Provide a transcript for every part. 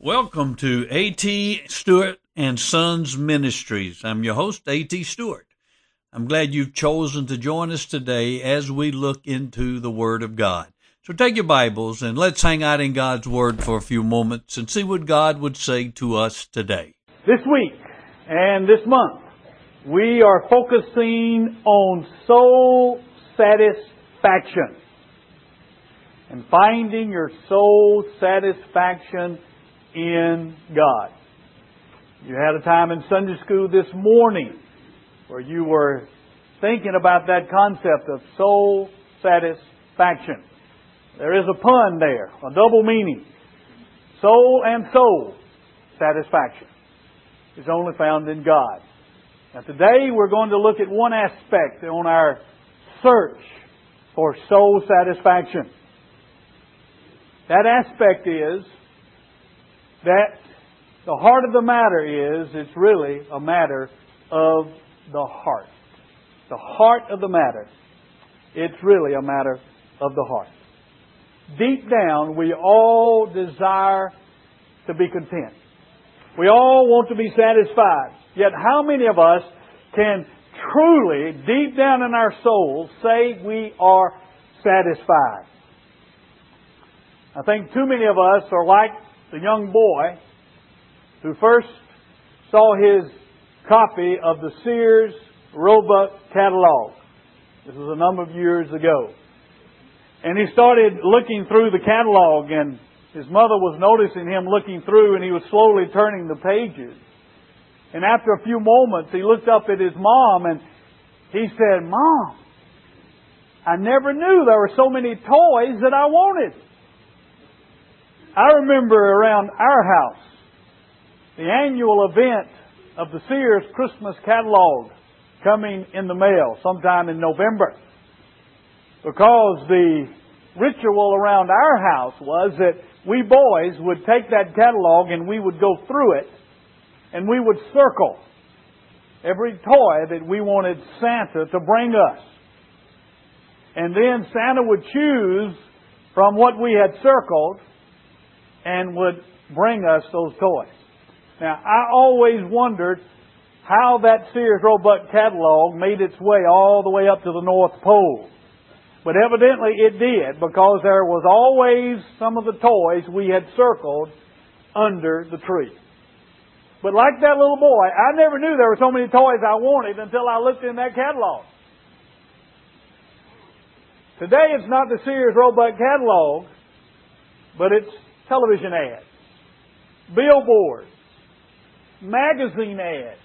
Welcome to A.T. Stewart and Sons Ministries. I'm your host, A.T. Stewart. I'm glad you've chosen to join us today as we look into the Word of God. So take your Bibles and let's hang out in God's Word for a few moments and see what God would say to us today. This week and this month, we are focusing on soul satisfaction and finding your soul satisfaction in God. You had a time in Sunday school this morning where you were thinking about that concept of soul satisfaction. There is a pun there, a double meaning. Soul and soul satisfaction is only found in God. Now today we're going to look at one aspect on our search for soul satisfaction. That aspect is that the heart of the matter is, it's really a matter of the heart. The heart of the matter, it's really a matter of the heart. Deep down, we all desire to be content. We all want to be satisfied. Yet how many of us can truly, deep down in our souls, say we are satisfied? I think too many of us are like the young boy who first saw his copy of the Sears Roebuck catalog. This was a number of years ago. And he started looking through the catalog, and his mother was noticing him looking through, and he was slowly turning the pages. And after a few moments, he looked up at his mom and he said, "Mom, I never knew there were so many toys that I wanted." I remember around our house, the annual event of the Sears Christmas catalog coming in the mail sometime in November. Because the ritual around our house was that we boys would take that catalog and we would go through it and we would circle every toy that we wanted Santa to bring us. And then Santa would choose from what we had circled and would bring us those toys. Now, I always wondered how that Sears Roebuck catalog made its way all the way up to the North Pole. But evidently it did, because there was always some of the toys we had circled under the tree. But like that little boy, I never knew there were so many toys I wanted until I looked in that catalog. Today it's not the Sears Roebuck catalog, but it's television ads, billboards, magazine ads,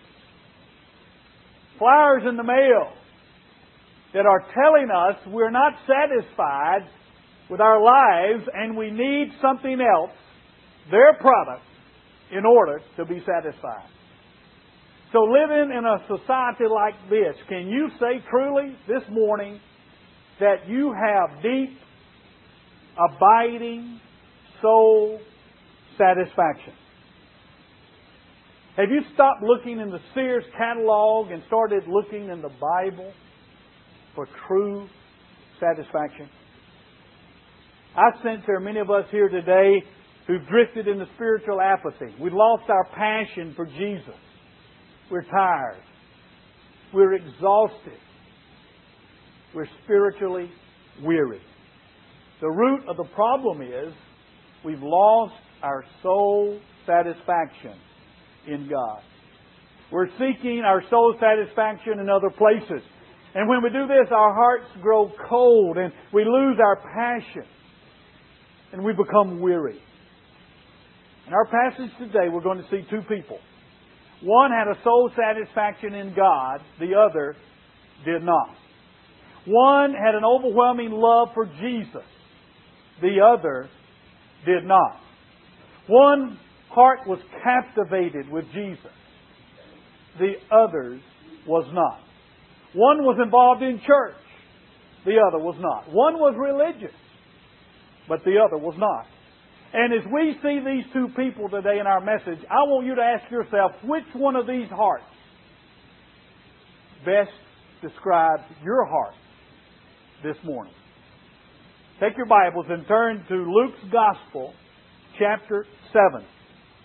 flyers in the mail that are telling us we're not satisfied with our lives and we need something else, their product, in order to be satisfied. So living in a society like this, can you say truly this morning that you have deep, abiding soul satisfaction? Have you stopped looking in the Sears catalog and started looking in the Bible for true satisfaction? I sense there are many of us here today who've drifted into spiritual apathy. We've lost our passion for Jesus. We're tired. We're exhausted. We're spiritually weary. The root of the problem is we've lost our soul satisfaction in God. We're seeking our soul satisfaction in other places. And when we do this, our hearts grow cold and we lose our passion and we become weary. In our passage today, we're going to see two people. One had a soul satisfaction in God, the other did not. One had an overwhelming love for Jesus, the other did not. One heart was captivated with Jesus, the other's was not. One was involved in church, the other was not. One was religious, but the other was not. And as we see these two people today in our message, I want you to ask yourself, which one of these hearts best describes your heart this morning? Take your Bibles and turn to Luke's Gospel, chapter 7.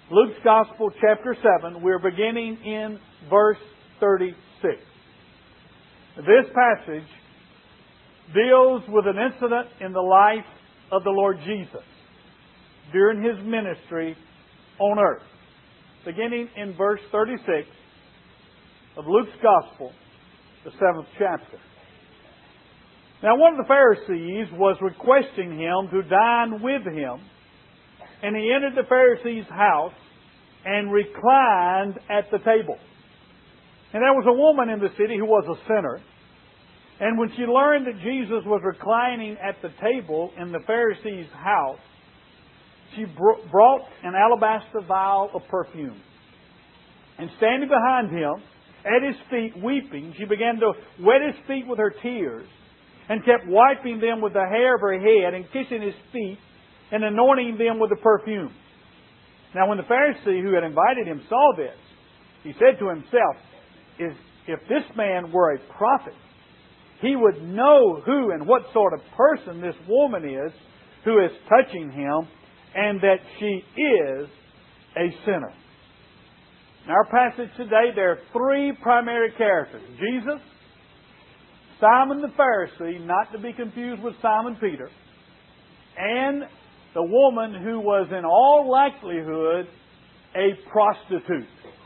Luke's Gospel, chapter 7. We're beginning in verse 36. This passage deals with an incident in the life of the Lord Jesus during His ministry on earth. Beginning in verse 36 of Luke's Gospel, the 7th chapter. Now one of the Pharisees was requesting Him to dine with him, and he entered the Pharisee's house and reclined at the table. And there was a woman in the city who was a sinner. And when she learned that Jesus was reclining at the table in the Pharisee's house, she brought an alabaster vial of perfume. And standing behind him, at his feet weeping, she began to wet his feet with her tears, and kept wiping them with the hair of her head, and kissing his feet, and anointing them with the perfume. Now when the Pharisee who had invited him saw this, he said to himself, if this man were a prophet, he would know who and what sort of person this woman is who is touching him, and that she is a sinner. In our passage today, there are three primary characters. Jesus, Simon the Pharisee, not to be confused with Simon Peter, and the woman who was in all likelihood a prostitute.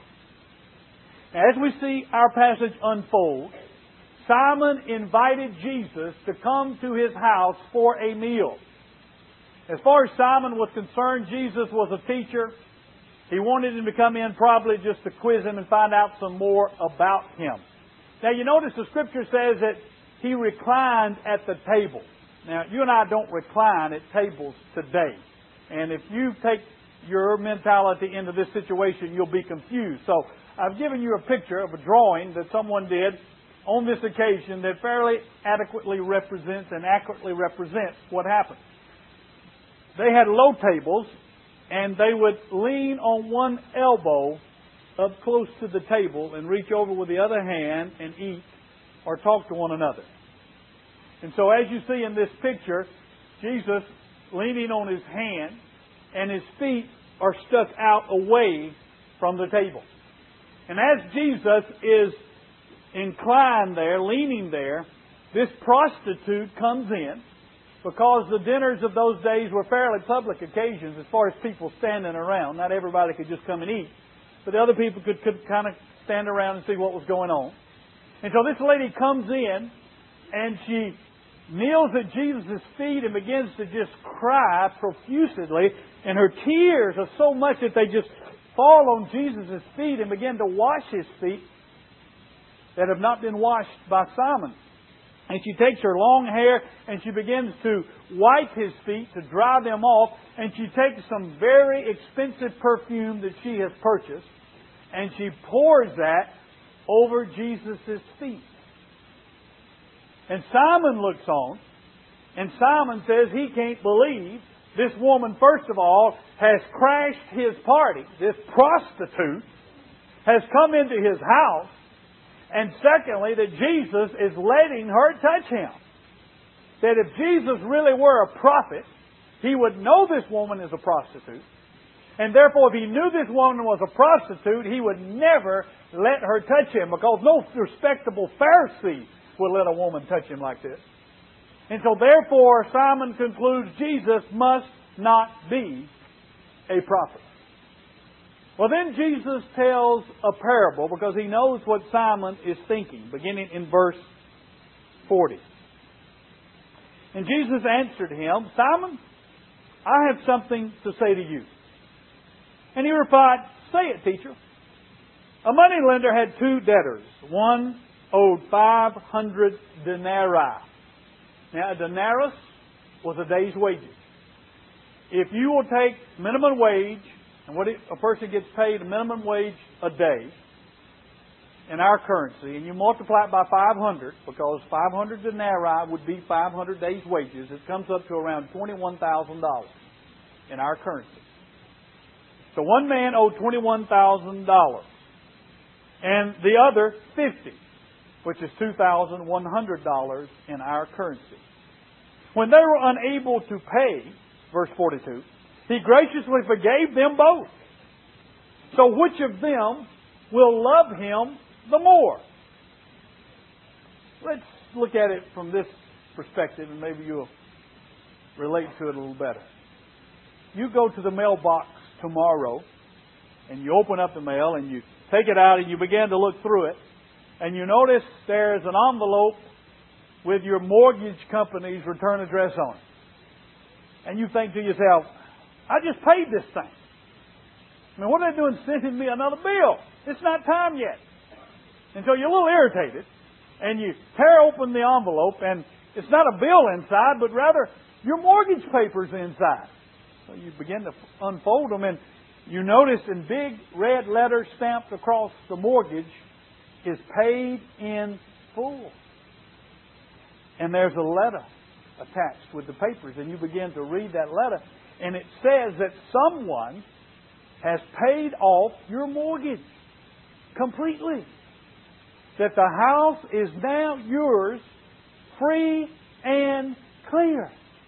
As we see our passage unfold, Simon invited Jesus to come to his house for a meal. As far as Simon was concerned, Jesus was a teacher. He wanted him to come in probably just to quiz him and find out some more about him. Now you notice the Scripture says that he reclined at the table. Now, you and I don't recline at tables today. And if you take your mentality into this situation, you'll be confused. So, I've given you a picture of a drawing that someone did on this occasion that fairly adequately represents and accurately represents what happened. They had low tables, and they would lean on one elbow up close to the table and reach over with the other hand and eat or talk to one another. And so as you see in this picture, Jesus leaning on his hand, and his feet are stuck out away from the table. And as Jesus is inclined there, leaning there, this prostitute comes in, because the dinners of those days were fairly public occasions as far as people standing around. Not everybody could just come and eat, but the other people could kind of stand around and see what was going on. And so this lady comes in, and she kneels at Jesus' feet and begins to just cry profusely. And her tears are so much that they just fall on Jesus' feet and begin to wash his feet that have not been washed by Simon. And she takes her long hair and she begins to wipe his feet to dry them off. And she takes some very expensive perfume that she has purchased, and she pours that over Jesus' feet. And Simon looks on, and Simon says he can't believe this woman, first of all, has crashed his party. This prostitute has come into his house. And secondly, that Jesus is letting her touch him. That if Jesus really were a prophet, he would know this woman is a prostitute. And therefore, if he knew this woman was a prostitute, he would never let her touch him, because no respectable Pharisee would let a woman touch him like this. And so therefore, Simon concludes Jesus must not be a prophet. Well, then Jesus tells a parable, because he knows what Simon is thinking, beginning in verse 40. And Jesus answered him, Simon, I have something to say to you. And he replied, say it, teacher. A moneylender had two debtors. One owed 500 denarii. Now, a denarius was a day's wages. If you will take minimum wage, and a person gets paid a minimum wage a day in our currency, and you multiply it by 500, because 500 denarii would be 500 days' wages, it comes up to around $21,000 in our currency. So one man owed $21,000, and the other $50, which is $2,100 in our currency. When they were unable to pay, verse 42, he graciously forgave them both. So which of them will love him the more? Let's look at it from this perspective, and maybe you'll relate to it a little better. You go to the mailbox tomorrow, and you open up the mail, and you take it out, and you begin to look through it, and you notice there's an envelope with your mortgage company's return address on it. And you think to yourself, I just paid this thing. I mean, what are they doing sending me another bill? It's not time yet. And so you're a little irritated, and you tear open the envelope, and it's not a bill inside, but rather your mortgage papers inside. So you begin to unfold them, and you notice in big red letters stamped across the mortgage is paid in full. And there's a letter attached with the papers, and you begin to read that letter, and it says that someone has paid off your mortgage completely. That the house is now yours, free and clear.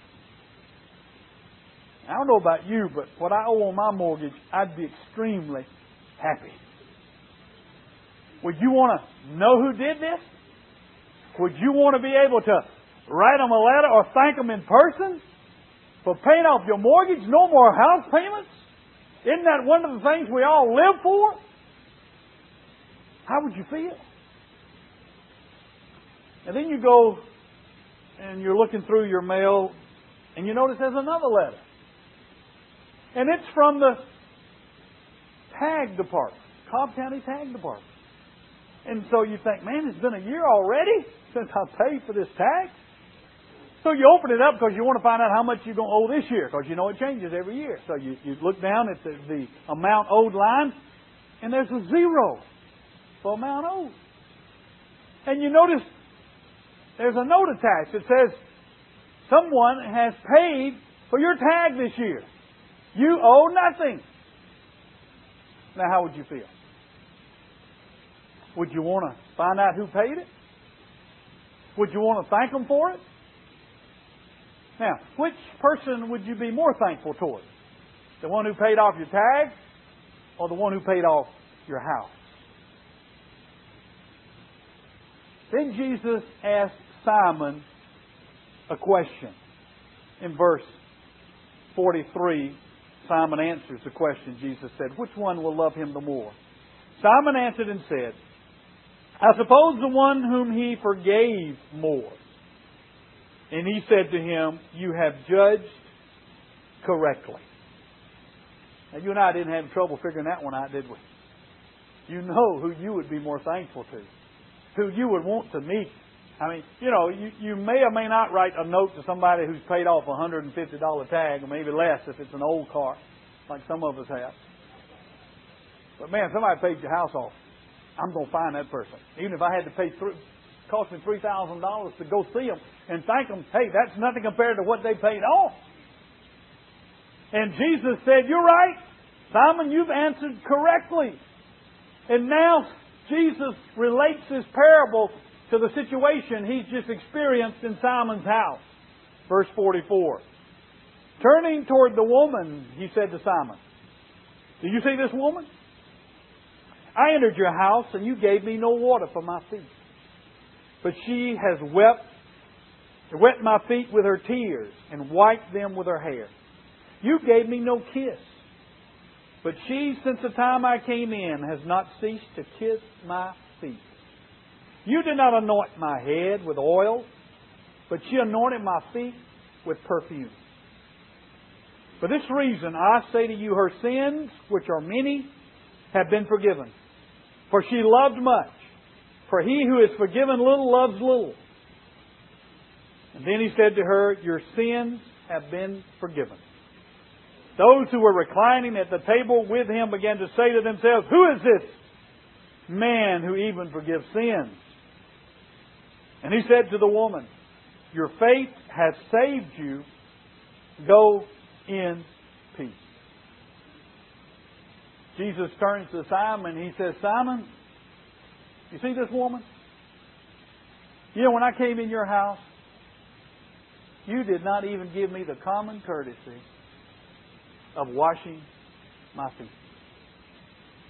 I don't know about you, but what I owe on my mortgage, I'd be extremely happy. Would you want to know who did this? Would you want to be able to write them a letter or thank them in person for paying off your mortgage? No more house payments? Isn't that one of the things we all live for? How would you feel? And then you go and you're looking through your mail and you notice there's another letter. And it's from the tag department, Cobb County Tag Department. And so you think, man, it's been a year already since I paid for this tag. So you open it up because you want to find out how much you're going to owe this year, because you know it changes every year. So you look down at the amount owed line, and there's a zero for amount owed. And you notice there's a note attached that says, someone has paid for your tag this year. You owe nothing. Now, how would you feel? Would you want to find out who paid it? Would you want to thank them for it? Now, which person would you be more thankful toward? The one who paid off your tag or the one who paid off your house? Then Jesus asked Simon a question. In verse 43, Simon answers the question. Jesus said, which one will love him the more? Simon answered and said, I suppose the one whom he forgave more. And he said to him, you have judged correctly. Now, you and I didn't have trouble figuring that one out, did we? You know who you would be more thankful to, who you would want to meet. I mean, you may or may not write a note to somebody who's paid off a $150 tag, or maybe less if it's an old car, like some of us have. But man, somebody paid your house off. I'm going to find that person. Even if I had to pay cost me $3,000 to go see them and thank them, hey, that's nothing compared to what they paid off. And Jesus said, you're right, Simon, you've answered correctly. And now Jesus relates this parable to the situation he's just experienced in Simon's house. Verse 44. Turning toward the woman, he said to Simon, do you see this woman? I entered your house and you gave me no water for my feet. But she has wet my feet with her tears and wiped them with her hair. You gave me no kiss. But she, since the time I came in, has not ceased to kiss my feet. You did not anoint my head with oil, but she anointed my feet with perfume. For this reason, I say to you, her sins, which are many, have been forgiven. For she loved much. For he who is forgiven little loves little. And then he said to her, your sins have been forgiven. Those who were reclining at the table with him began to say to themselves, who is this man who even forgives sins? And he said to the woman, your faith has saved you. Go in peace. Jesus turns to Simon and he says, Simon, you see this woman? When I came in your house, you did not even give me the common courtesy of washing my feet.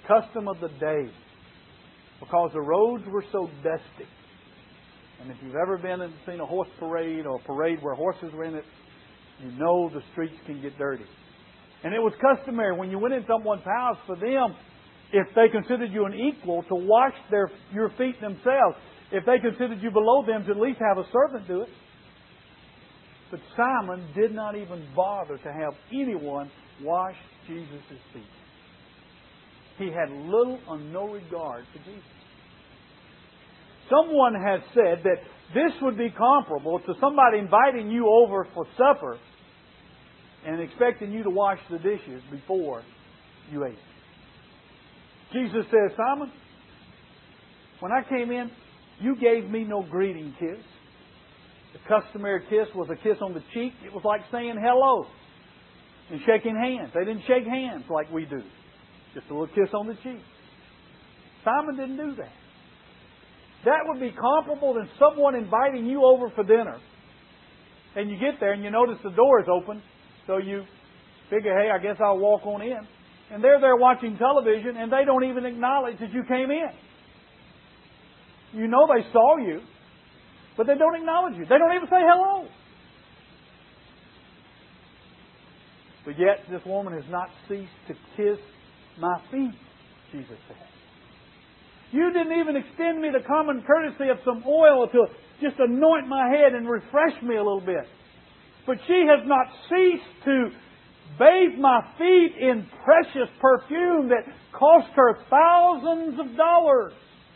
custom of the day, because the roads were so dusty. And if you've ever been and seen a horse parade or a parade where horses were in it, you know the streets can get dirty. And it was customary when you went in someone's house for them, if they considered you an equal, to wash your feet themselves. If they considered you below them, to at least have a servant do it. But Simon did not even bother to have anyone wash Jesus' feet. He had little or no regard for Jesus. Someone has said that this would be comparable to somebody inviting you over for supper and expecting you to wash the dishes before you ate. Jesus says, Simon, when I came in, you gave me no greeting kiss. The customary kiss was a kiss on the cheek. It was like saying hello and shaking hands. They didn't shake hands like we do. Just a little kiss on the cheek. Simon didn't do that. That would be comparable to someone inviting you over for dinner. And you get there and you notice the door is open. So you figure, hey, I guess I'll walk on in. And they're there watching television and they don't even acknowledge that you came in. You know they saw you, but they don't acknowledge you. They don't even say hello. But yet this woman has not ceased to kiss my feet, Jesus said. You didn't even extend me the common courtesy of some oil to just anoint my head and refresh me a little bit. But she has not ceased to bathe my feet in precious perfume that cost her thousands of dollars.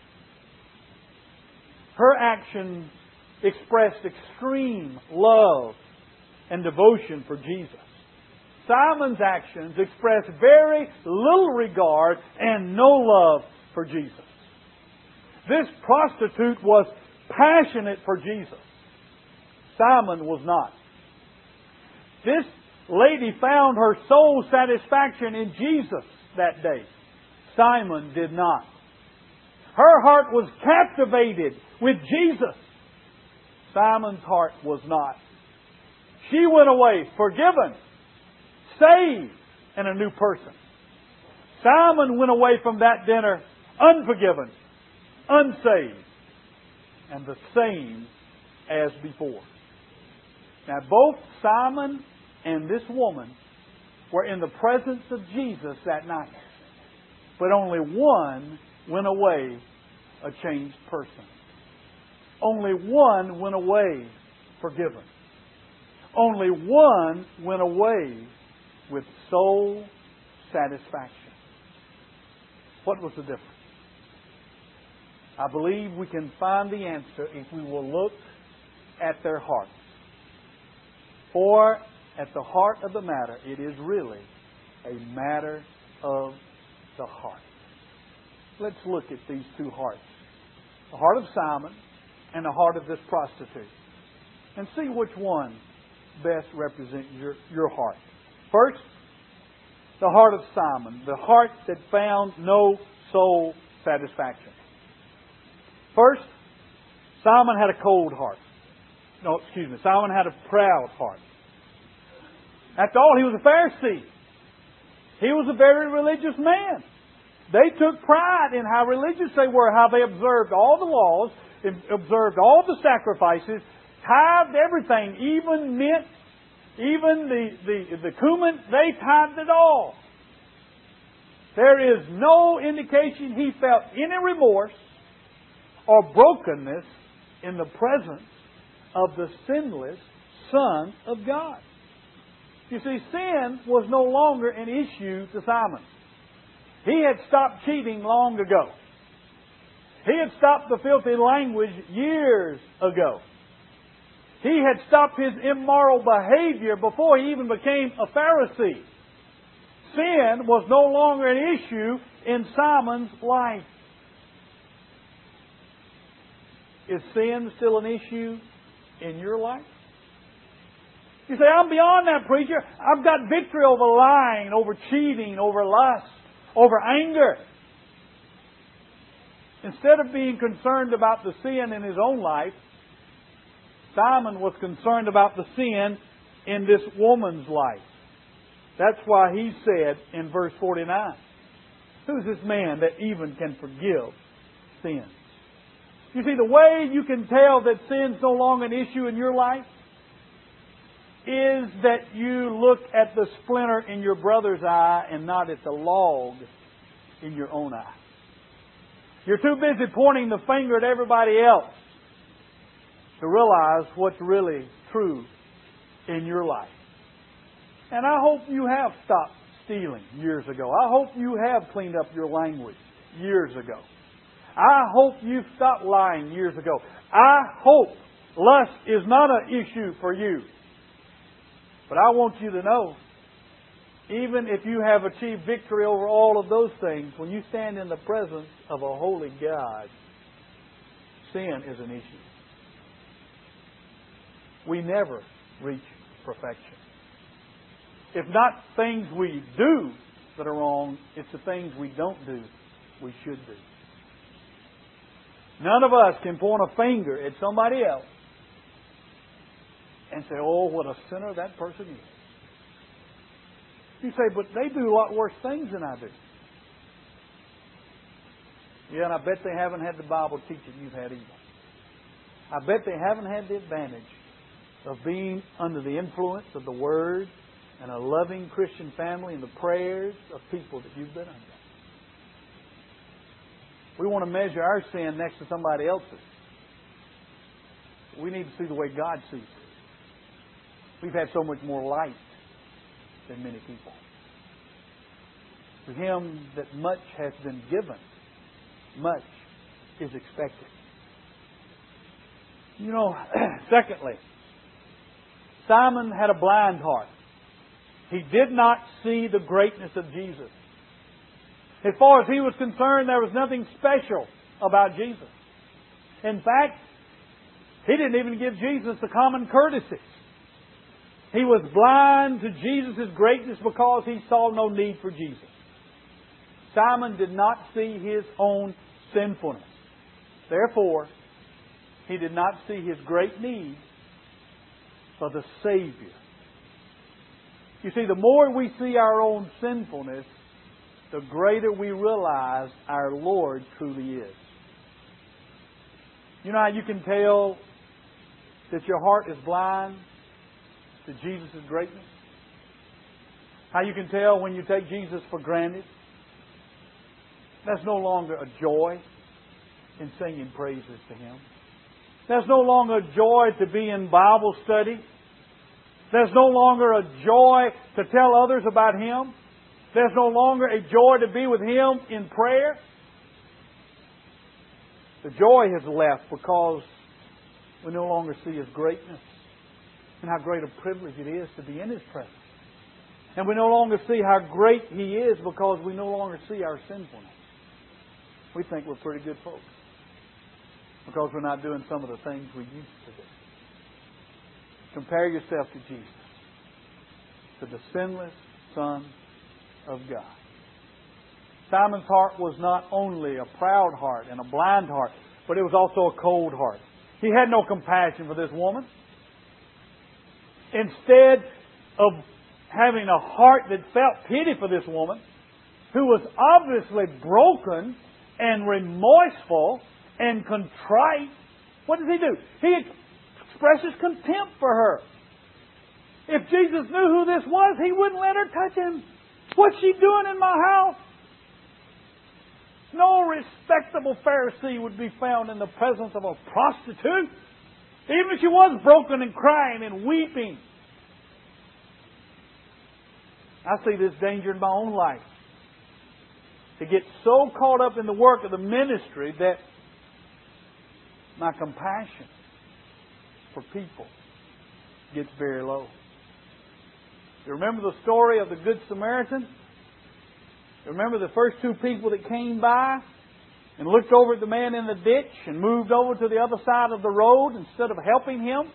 Her actions expressed extreme love and devotion for Jesus. Simon's actions expressed very little regard and no love for Jesus. This prostitute was passionate for Jesus. Simon was not. This lady found her soul satisfaction in Jesus that day. Simon did not. Her heart was captivated with Jesus. Simon's heart was not. She went away forgiven, saved, and a new person. Simon went away from that dinner unforgiven, unsaved, and the same as before. Now both Simon and this woman were in the presence of Jesus that night. But only one went away a changed person. Only one went away forgiven. Only one went away with soul satisfaction. What was the difference? I believe we can find the answer if we will look at their hearts. For at the heart of the matter, it is really a matter of the heart. Let's look at these two hearts. The heart of Simon and the heart of this prostitute. And see which one best represents your heart. First, the heart of Simon. The heart that found no soul satisfaction. First, Simon had a cold heart. Simon had a proud heart. After all, he was a Pharisee. He was a very religious man. They took pride in how religious they were, how they observed all the laws, observed all the sacrifices, tithed everything, even mint, even the cumin, they tithed it all. There is no indication he felt any remorse or brokenness in the presence of the sinless Son of God. You see, sin was no longer an issue to Simon. He had stopped cheating long ago. He had stopped the filthy language years ago. He had stopped his immoral behavior before he even became a Pharisee. Sin was no longer an issue in Simon's life. Is sin still an issue in your life? You say, I'm beyond that, preacher. I've got victory over lying, over cheating, over lust, over anger. Instead of being concerned about the sin in his own life, Simon was concerned about the sin in this woman's life. That's why he said in verse 49, Who's this man that even can forgive sin? You see, the way you can tell that sin's no longer an issue in your life is that you look at the splinter in your brother's eye and not at the log in your own eye. You're too busy pointing the finger at everybody else to realize what's really true in your life. And I hope you have stopped stealing years ago. I hope you have cleaned up your language years ago. I hope you've stopped lying years ago. I hope lust is not an issue for you. But I want you to know, even if you have achieved victory over all of those things, when you stand in the presence of a holy God, sin is an issue. We never reach perfection. If not things we do that are wrong, it's the things we don't do we should do. None of us can point a finger at somebody else and say, oh, what a sinner that person is. You say, but they do a lot worse things than I do. Yeah, and I bet they haven't had the Bible teaching you've had either. I bet they haven't had the advantage of being under the influence of the Word and a loving Christian family and the prayers of people that you've been under. We want to measure our sin next to somebody else's. We need to see the way God sees it. We've had so much more light than many people. To him that much has been given, much is expected. You know, secondly, Simon had a blind heart. He did not see the greatness of Jesus. As far as he was concerned, there was nothing special about Jesus. In fact, he didn't even give Jesus the common courtesies. He was blind to Jesus' greatness because he saw no need for Jesus. Simon did not see his own sinfulness. Therefore, he did not see his great need for the Savior. You see, the more we see our own sinfulness, the greater we realize our Lord truly is. You know how you can tell that your heart is blind to Jesus' greatness? How you can tell when you take Jesus for granted? That's no longer a joy in singing praises to Him. There's no longer a joy to be in Bible study. There's no longer a joy to tell others about Him. There's no longer a joy to be with Him in prayer. The joy has left because we no longer see His greatness and how great a privilege it is to be in His presence. And we no longer see how great He is because we no longer see our sinfulness. We think we're pretty good folks because we're not doing some of the things we used to do. Compare yourself to Jesus, to the sinless Son of God. Simon's heart was not only a proud heart and a blind heart, but it was also a cold heart. He had no compassion for this woman. Instead of having a heart that felt pity for this woman, who was obviously broken and remorseful and contrite, what does he do? He expresses contempt for her. If Jesus knew who this was, He wouldn't let her touch Him. What's she doing in my house? No respectable Pharisee would be found in the presence of a prostitute, even if she was broken and crying and weeping. I see this danger in my own life. To get so caught up in the work of the ministry that my compassion for people gets very low. You remember the story of the Good Samaritan? You remember the first two people that came by and looked over at the man in the ditch and moved over to the other side of the road instead of helping him?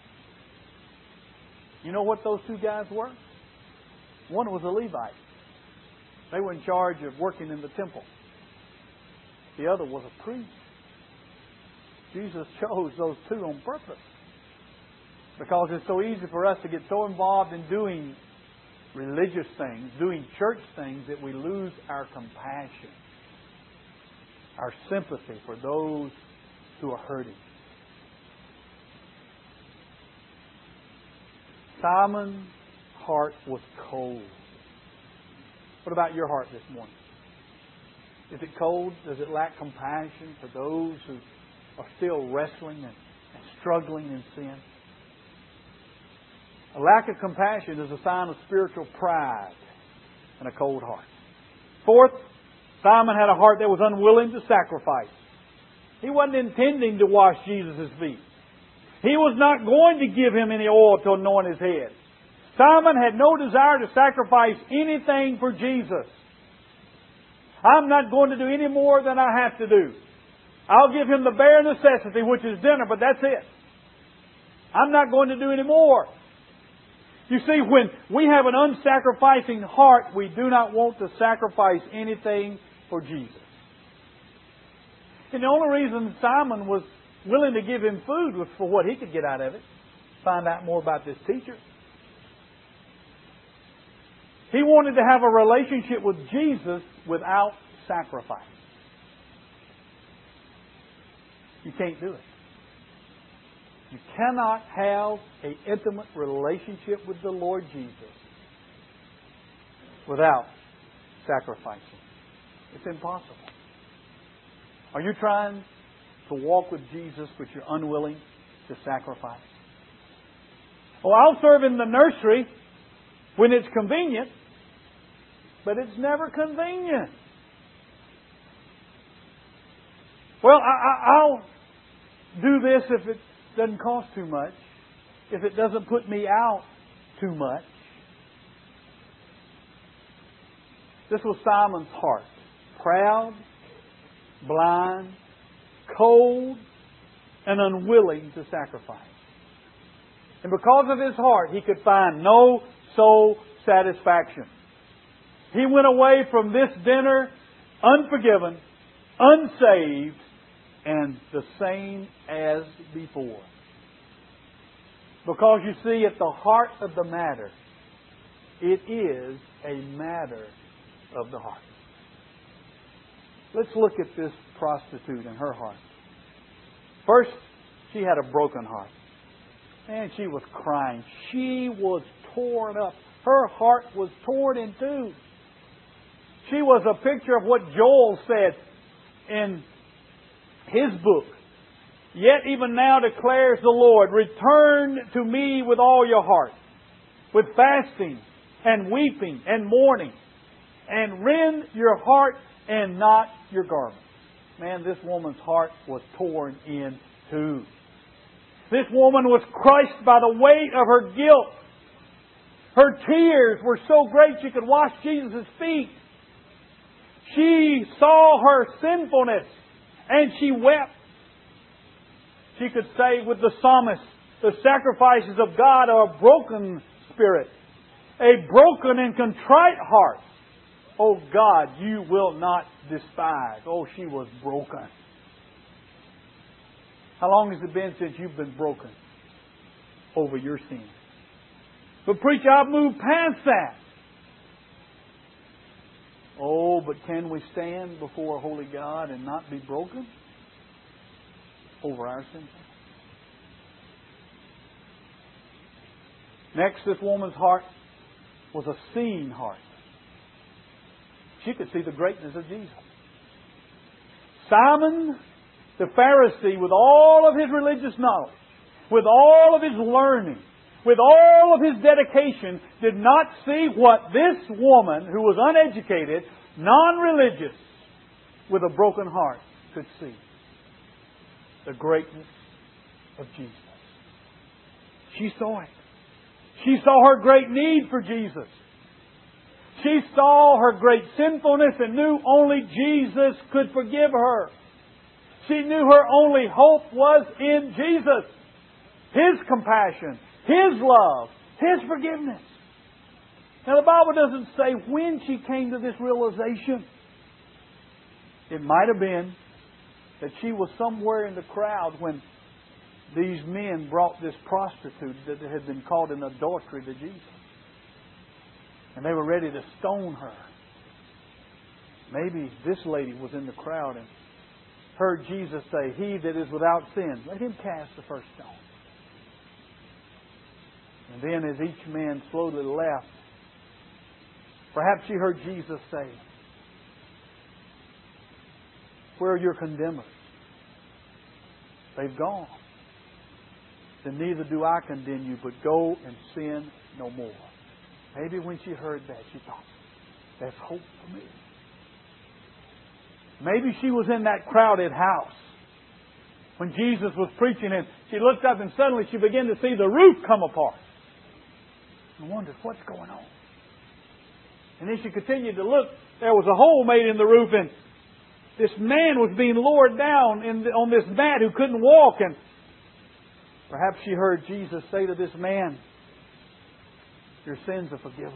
You know what those two guys were? One was a Levite. They were in charge of working in the temple. The other was a priest. Jesus chose those two on purpose. Because it's so easy for us to get so involved in doing religious things, doing church things, that we lose our compassion, our sympathy for those who are hurting. Simon's heart was cold. What about your heart this morning? Is it cold? Does it lack compassion for those who are still wrestling and struggling in sin? A lack of compassion is a sign of spiritual pride and a cold heart. Fourth, Simon had a heart that was unwilling to sacrifice. He wasn't intending to wash Jesus' feet. He was not going to give Him any oil to anoint His head. Simon had no desire to sacrifice anything for Jesus. I'm not going to do any more than I have to do. I'll give Him the bare necessity, which is dinner, but that's it. I'm not going to do any more. You see, when we have an unsacrificing heart, we do not want to sacrifice anything for Jesus. And the only reason Simon was willing to give Him food was for what he could get out of it. Find out more about this teacher. He wanted to have a relationship with Jesus without sacrifice. You can't do it. You cannot have an intimate relationship with the Lord Jesus without sacrificing. It's impossible. Are you trying to walk with Jesus but you're unwilling to sacrifice? Oh, I'll serve in the nursery when it's convenient, but it's never convenient. Well, I'll do this if it doesn't cost too much, if it doesn't put me out too much. This was Simon's heart. Proud, blind, cold, and unwilling to sacrifice. And because of his heart, he could find no soul satisfaction. He went away from this dinner unforgiven, unsaved, and the same as before. Because you see, at the heart of the matter, it is a matter of the heart. Let's look at this prostitute and her heart. First, she had a broken heart. And she was crying. She was torn up. Her heart was torn in two. She was a picture of what Joel said in his book. Yet even now declares the Lord, return to me with all your heart, with fasting and weeping and mourning, and rend your heart and not your garment. Man, this woman's heart was torn in two. This woman was crushed by the weight of her guilt. Her tears were so great she could wash Jesus' feet. She saw her sinfulness and she wept. She could say with the psalmist, the sacrifices of God are a broken spirit, a broken and contrite heart. Oh God, you will not despise. Oh, she was broken. How long has it been since you've been broken over your sin? But preacher, I've moved past that. Oh, but can we stand before a holy God and not be broken over our sins? Next, this woman's heart was a seeing heart. She could see the greatness of Jesus. Simon the Pharisee, with all of his religious knowledge, with all of his learning, with all of his dedication, did not see what this woman, who was uneducated, non-religious, with a broken heart, could see. The greatness of Jesus. She saw it. She saw her great need for Jesus. She saw her great sinfulness and knew only Jesus could forgive her. She knew her only hope was in Jesus. His compassion, His love, His forgiveness. Now the Bible doesn't say when she came to this realization. It might have been that she was somewhere in the crowd when these men brought this prostitute that had been caught in adultery to Jesus. And they were ready to stone her. Maybe this lady was in the crowd and heard Jesus say, "He that is without sin, let him cast the first stone." And then as each man slowly left, perhaps she heard Jesus say, "Where are your condemners? They've gone. Then neither do I condemn you, but go and sin no more." Maybe when she heard that, she thought, "There's hope for me." Maybe she was in that crowded house when Jesus was preaching, and she looked up and suddenly she began to see the roof come apart. And wondered, what's going on? And then she continued to look. There was a hole made in the roof, and this man was being lowered down on this mat who couldn't walk. And perhaps she heard Jesus say to this man, "Your sins are forgiven."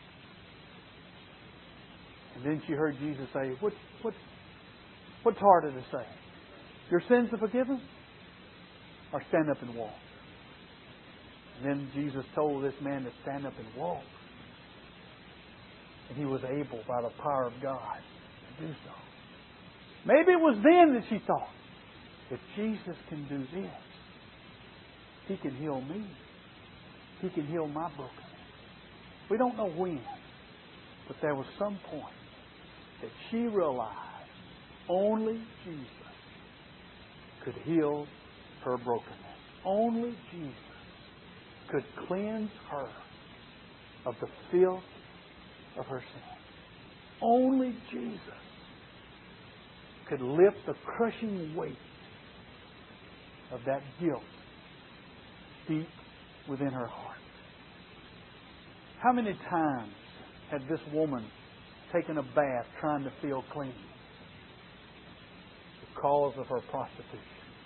And then she heard Jesus say, What's harder to say? Your sins are forgiven? Or stand up and walk? And then Jesus told this man to stand up and walk. And he was able, by the power of God, to do so. Maybe it was then that she thought, if Jesus can do this, He can heal me. He can heal my brokenness. We don't know when, but there was some point that she realized only Jesus could heal her brokenness. Only Jesus could cleanse her of the filth of her sin. Only Jesus could lift the crushing weight of that guilt deep within her heart. How many times had this woman taken a bath trying to feel clean because of her prostitution?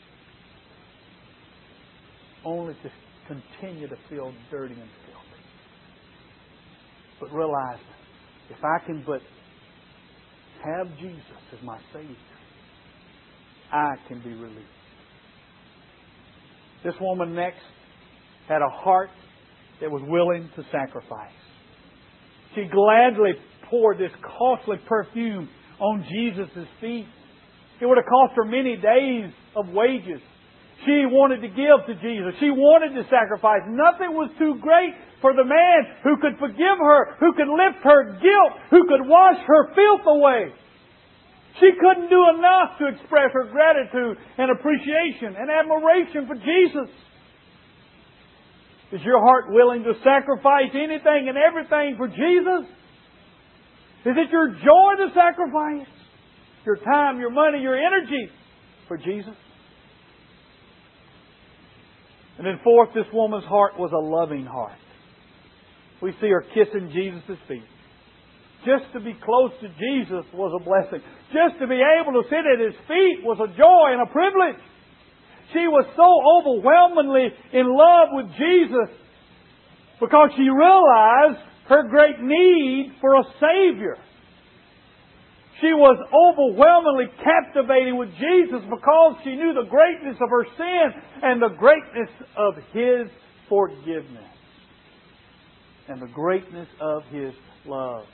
Only to continue to feel dirty and filthy. But realize, if I can but have Jesus as my Savior, I can be released. This woman next had a heart that was willing to sacrifice. She gladly poured this costly perfume on Jesus' feet. It would have cost her many days of wages. She wanted to give to Jesus. She wanted to sacrifice. Nothing was too great for the man who could forgive her, who could lift her guilt, who could wash her filth away. She couldn't do enough to express her gratitude and appreciation and admiration for Jesus. Is your heart willing to sacrifice anything and everything for Jesus? Is it your joy to sacrifice? Your time, your money, your energy for Jesus? And then fourth, this woman's heart was a loving heart. We see her kissing Jesus' feet. Just to be close to Jesus was a blessing. Just to be able to sit at His feet was a joy and a privilege. She was so overwhelmingly in love with Jesus because she realized her great need for a Savior. She was overwhelmingly captivated with Jesus because she knew the greatness of her sin and the greatness of His forgiveness and the greatness of His love.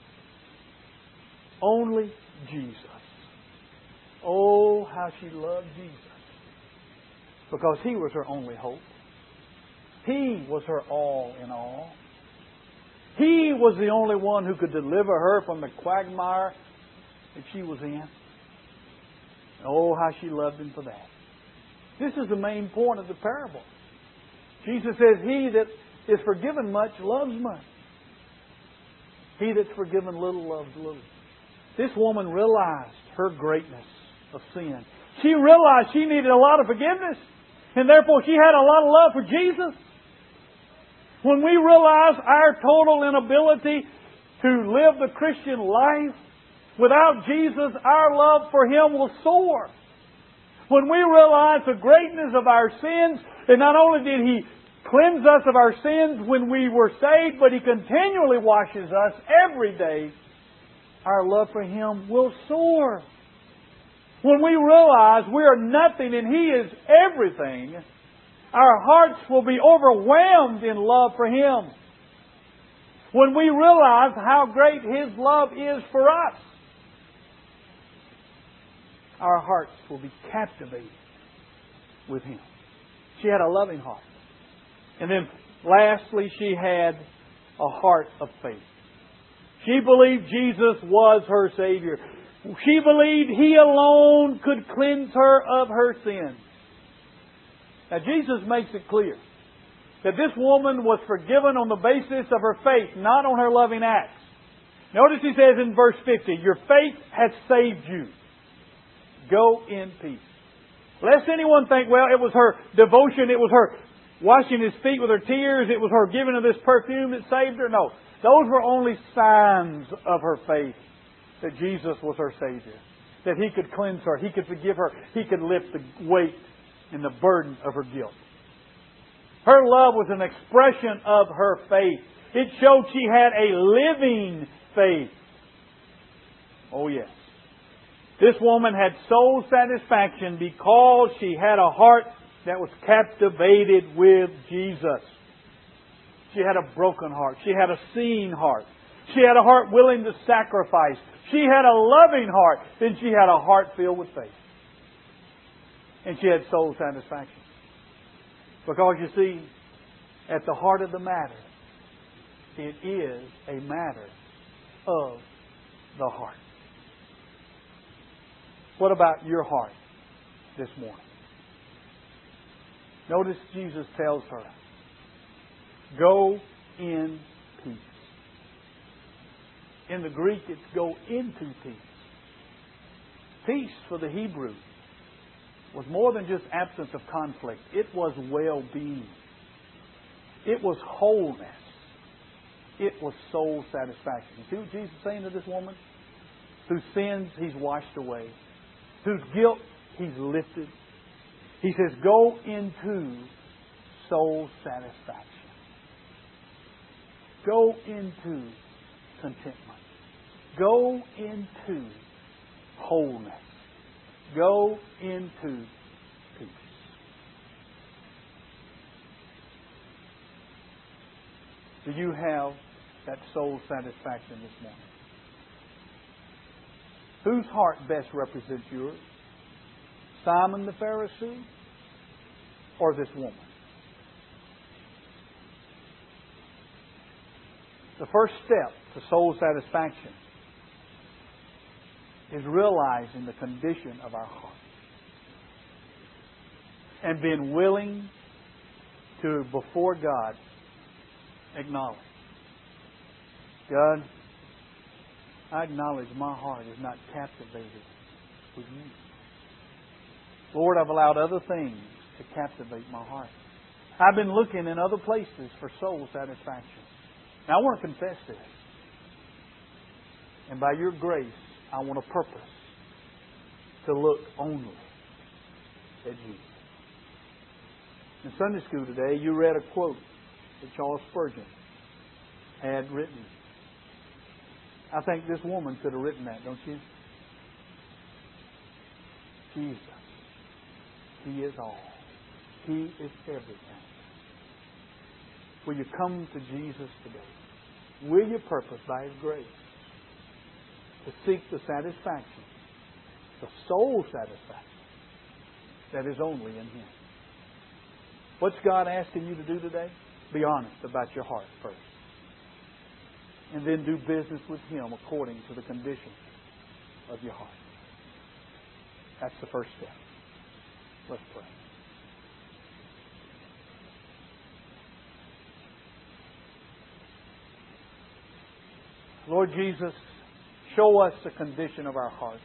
Only Jesus. Oh, how she loved Jesus. Because He was her only hope. He was her all in all. He was the only one who could deliver her from the quagmire that she was in. Oh, how she loved Him for that. This is the main point of the parable. Jesus says, "He that is forgiven much loves much. He that's forgiven little loves little." This woman realized her greatness of sin. She realized she needed a lot of forgiveness, and therefore she had a lot of love for Jesus. When we realize our total inability to live the Christian life, without Jesus, our love for Him will soar. When we realize the greatness of our sins, and not only did He cleanse us of our sins when we were saved, but He continually washes us every day, our love for Him will soar. When we realize we are nothing and He is everything, our hearts will be overwhelmed in love for Him. when we realize how great His love is for us, our hearts will be captivated with Him. She had a loving heart. And then lastly, she had a heart of faith. She believed Jesus was her Savior. She believed He alone could cleanse her of her sins. Now Jesus makes it clear that this woman was forgiven on the basis of her faith, not on her loving acts. Notice He says in verse 50, your faith has saved you. Go in peace. Lest anyone think, well, it was her devotion, it was her washing His feet with her tears, it was her giving of this perfume that saved her. No, those were only signs of her faith, that Jesus was her Savior, that He could cleanse her, He could forgive her, He could lift the weight and the burden of her guilt. Her love was an expression of her faith. It showed she had a living faith. Oh yes. This woman had soul satisfaction because she had a heart that was captivated with Jesus. She had a broken heart. She had a seeing heart. She had a heart willing to sacrifice. She had a loving heart. Then she had a heart filled with faith. And she had soul satisfaction. Because you see, at the heart of the matter, it is a matter of the heart. What about your heart this morning? Notice Jesus tells her, go in peace. In the Greek, it's go into peace. Peace for the Hebrew was more than just absence of conflict. It was well-being. It was wholeness. It was soul satisfaction. You see what Jesus is saying to this woman? Whose sins He's washed away. Whose guilt He's lifted. He says, go into soul satisfaction. Go into contentment. Go into wholeness. Go into peace. Do you have that soul satisfaction this morning? Whose heart best represents yours? Simon the Pharisee or this woman? The first step to soul satisfaction is realizing the condition of our heart and being willing to, before God, acknowledge, God, I acknowledge my heart is not captivated with You. Lord, I've allowed other things to captivate my heart. I've been looking in other places for soul satisfaction. Now I want to confess this. And by Your grace, I want a purpose to look only at Jesus. In Sunday school today, you read a quote that Charles Spurgeon had written. I think this woman could have written that, don't you? Jesus. He is all. He is everything. Will you come to Jesus today? Will you purpose by His grace to seek the satisfaction, the soul satisfaction that is only in Him? What's God asking you to do today? Be honest about your heart first. And then do business with Him according to the condition of your heart. That's the first step. Let's pray. Lord Jesus, show us the condition of our heart.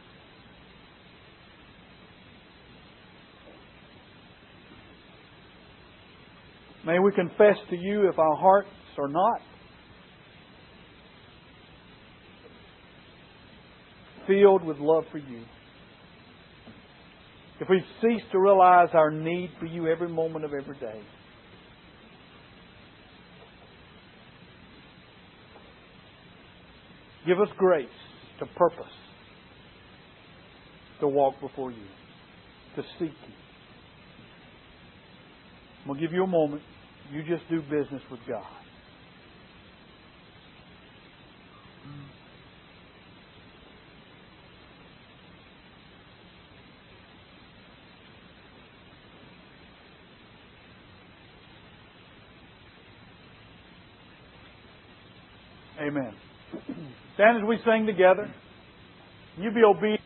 May we confess to You if our hearts are not filled with love for You. If we've ceased to realize our need for You every moment of every day. Give us grace to purpose, to walk before You, to seek You. We'll give you a moment. You just do business with God. Amen. Stand as we sing together. You be obedient.